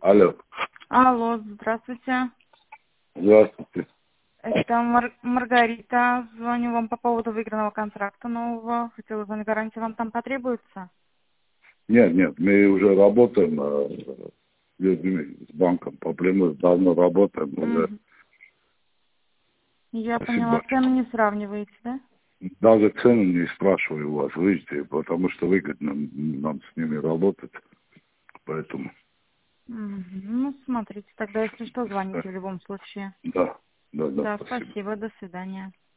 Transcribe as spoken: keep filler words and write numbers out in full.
Алло. Алло, здравствуйте. Здравствуйте. Это Мар- Маргарита. Звоню вам по поводу выигранного контракта нового. Хотела узнать, гарантия вам там потребуется? Нет, нет, мы уже работаем э, с людьми, с банком. Проблемы давно работаем уже. Мгм. Я Спасибо поняла, большое. цены не сравниваете, да? Даже цену не спрашиваю у вас, видите, потому что выгодно нам с ними работать. Поэтому, Мгм. Ну, смотрите, тогда, если что, да, звоните в любом случае. да, да, да, Да, спасибо. спасибо, до свидания.